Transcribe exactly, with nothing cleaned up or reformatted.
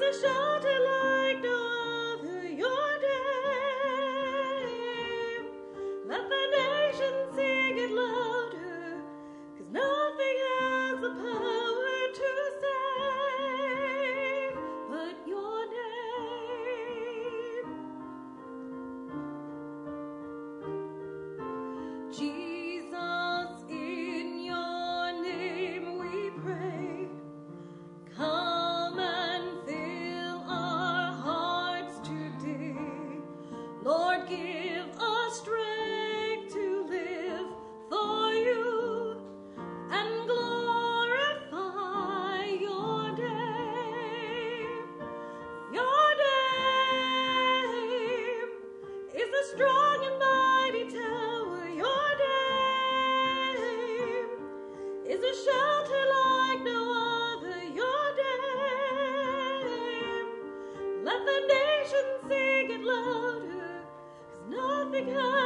a shelter like no other. Your name. Let the nations sing it louder, 'cause nothing has the power to save but your name. Jesus, in your name we pray. Come and fill our hearts today. Lord, give us strength to live for you and glorify your name. Your name is a strong and mighty tower. Your name is a shelter like no other. Your name. Let the nations sing it louder, 'cause nothing has